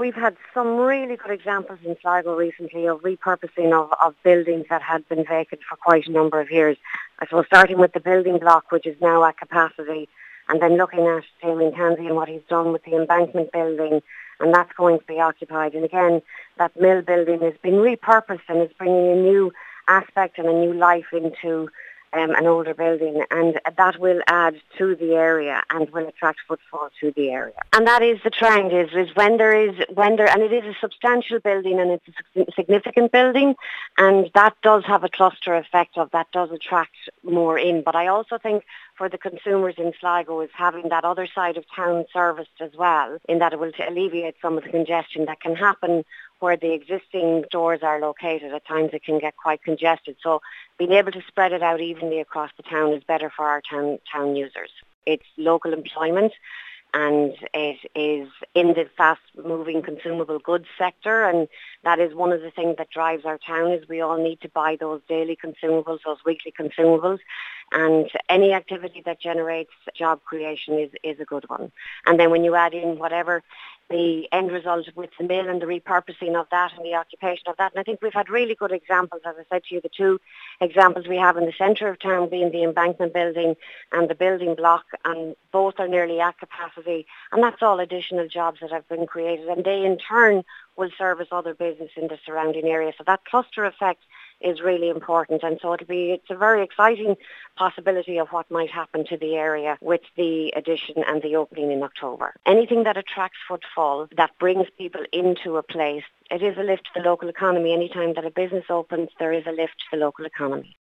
we've had some really good examples in Sligo recently of repurposing of buildings that had been vacant for quite a number of years. I suppose starting with the building block, which is now at capacity, and then looking at Damien Tansey and what he's done with the embankment building, and that's going to be occupied. And again, that mill building has been repurposed and is bringing a new aspect and a new life into an older building, and that will add to the area and will attract footfall to the area. And that is the trend, is when there, and it is a substantial building and it's a significant building, and that does have a cluster effect of that does attract more in. But I also think for the consumers in Sligo is having that other side of town serviced as well, in that it will alleviate some of the congestion that can happen where the existing stores are located. At times it can get quite congested. So being able to spread it out evenly across the town is better for our town users. It's local employment, and it is in the fast-moving consumable goods sector, and that is one of the things that drives our town, is we all need to buy those daily consumables, those weekly consumables, and any activity that generates job creation is a good one. And then when you add in whatever the end result with the mill and the repurposing of that and the occupation of that, and I think we've had really good examples, as I said to you, the two examples we have in the centre of town being the embankment building and the building block, and both are nearly at capacity, and that's all additional jobs that have been created, and they in turn will service other business in the surrounding area. So that cluster effect is really important, and so it's a very exciting possibility of what might happen to the area with the addition and the opening in October. Anything that attracts footfall, that brings people into a place, it is a lift to the local economy. Anytime that a business opens, there is a lift to the local economy.